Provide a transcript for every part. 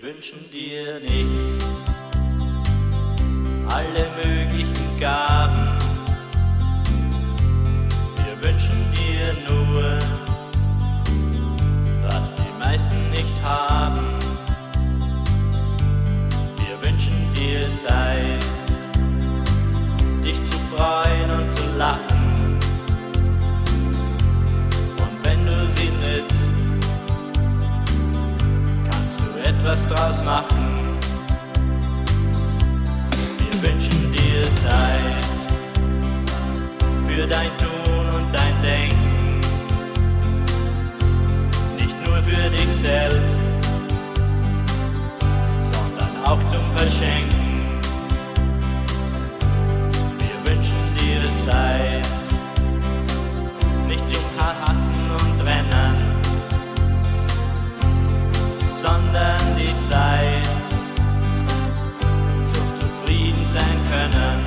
Wir wünschen dir nicht alle möglichen Gaben. Wir wünschen dir nur, was die meisten nicht haben. Wir wünschen dir Zeit, dich zu freuen und zu lachen. Und wenn du sie nützt, kannst du etwas draus machen. Wir wünschen dir Zeit für dein Tun und dein Denken, nicht nur für dich selbst, sondern auch zum Verschenken. Wir wünschen dir Zeit, nicht dich hassen und trennen, sondern die Zeit zum Zufrieden sein können.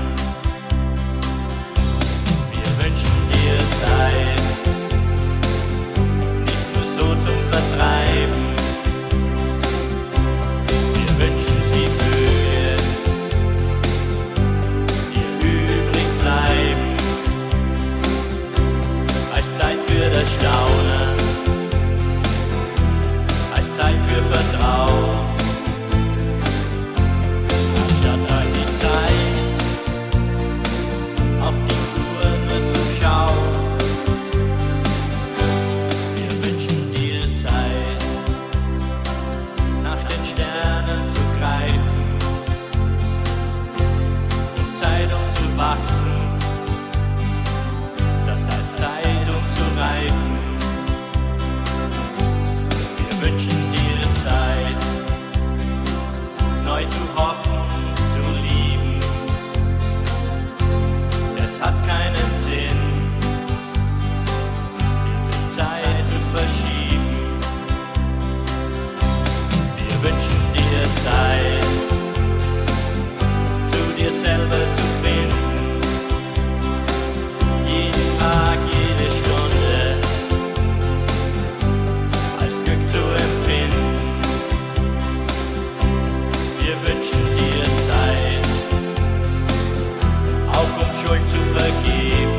Wir wünschen dir Zeit, nicht nur so zum Vertreiben. Wir wünschen sie möge dir übrig bleiben, als Zeit für das Staunen, als Zeit für Vertrauen. Anstatt all die Zeit auf die Uhr nur zu schauen. Wir wünschen dir Zeit, nach den Sternen zu greifen, und Zeit um zu wachsen, das heißt Zeit um zu reifen. Wir wünschen dir Zeit, neu zu hoffen, zu lieben. Es hat keinen Sinn, diese Zeit zu verschieben. Wir wünschen dir Zeit, zu dir selber zu finden. Jeden Tag, jede Stunde als Glück zu empfinden. Wir wünschen dir Zeit, auch um Schuld zu vergeben.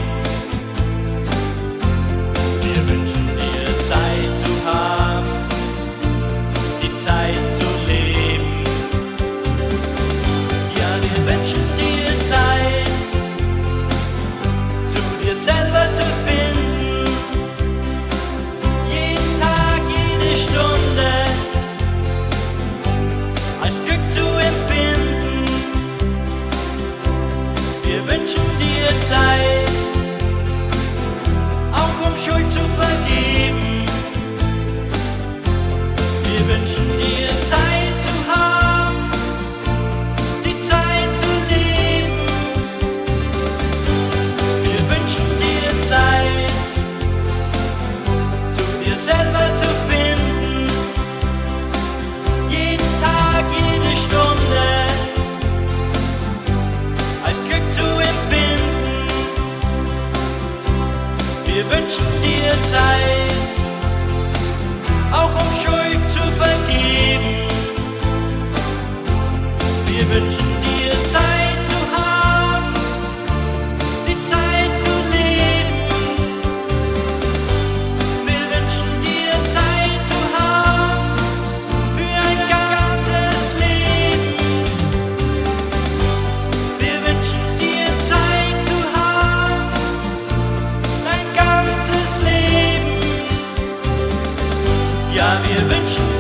Wir wünschen dir Zeit zu haben, die Zeit zu leben. Ja, wir wünschen dir Zeit, zu dir selber zu finden. Jeden Tag, jede Stunde als Glück zu empfinden. Wir wünschen dir Zeit, auch um Schuld zu vergeben. Wir wünschen dir Zeit zu haben, die Zeit zu leben. Wir wünschen dir Zeit, zu dir selber zu finden. Jeden Tag, jede Stunde als Glück zu empfinden. Wir wünschen dir Zeit, auch um Schuld zu vergeben. Wir wünschen dir Zeit zu haben, die Zeit zu leben. Wir wünschen dir Zeit zu haben für ein ganzes Leben. Wir wünschen dir Zeit zu haben, dein ganzes Leben. Ja, wir wünschen